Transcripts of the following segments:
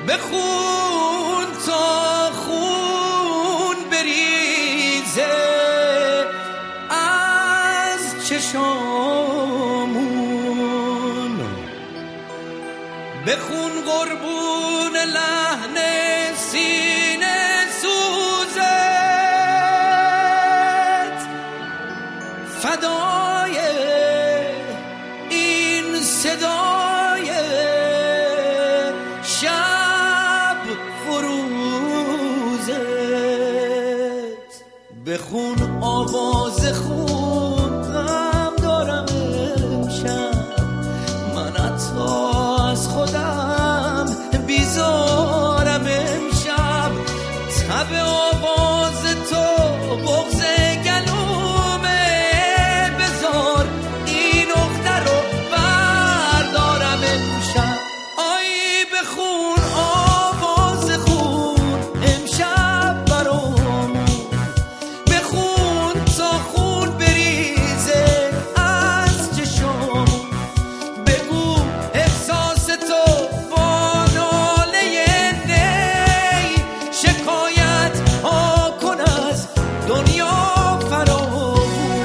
بخون تا خون بریزه از چشامون، بخون قربون لحن سینه سوزت، فدای این صدای شب فروزت، بخون آواز خون غم دارم امشب، من حتی از خودم بیزارم امشب، تب آواز تو بغض گلومه، بذار این نقطه رو بردارم امشب. آی بخون آواز خون امشب برامون، بخون تا خون بریزه از چشامون، بگو احساس تو با ناله نی، شکایت ها کن از دنیا فراوون.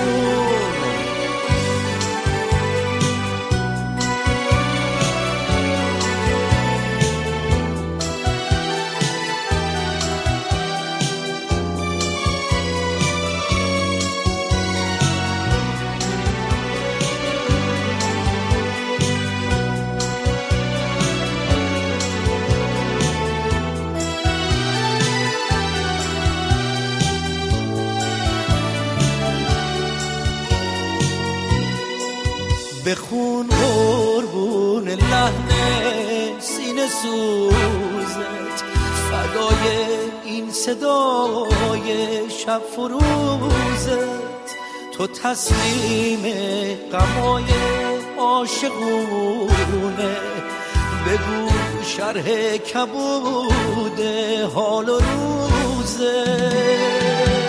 بخون قربون لحن سینه سوزت، فدای این صدای شب فروزت، تو تسلیم غمای عاشقونه، بگو شرح کبود حال و روزت.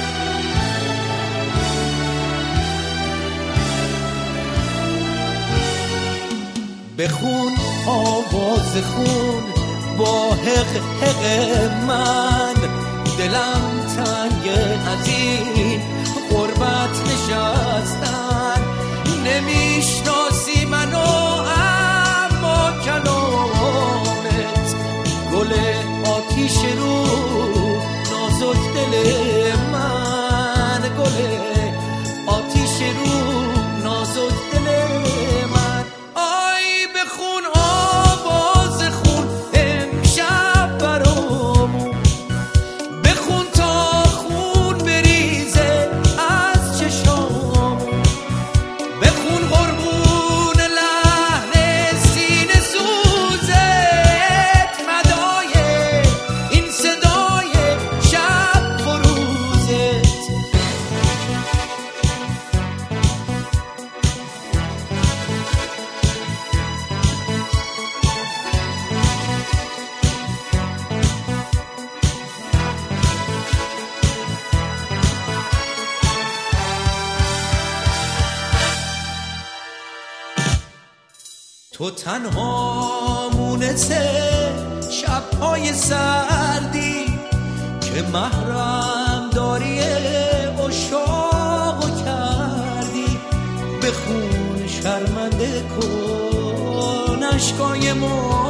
بخون آواز خون با حق حق من، دلم تنگ از این غربت نشستن، نمیشناسی منو اما کلامت، گل آتیش رو نازک دل من، گل آتیش رو نازک دل من. آی بخون آواز خون امشب برامون، بخون تا خون بریزه از چشامون، بخون قربون لحن سینه سوزت، فدای این صدای شب فروزت. تو تنها مونسه شب‌های سردی که محرم داری عشاقو کردی، بخون شرمنده کن اشکای ما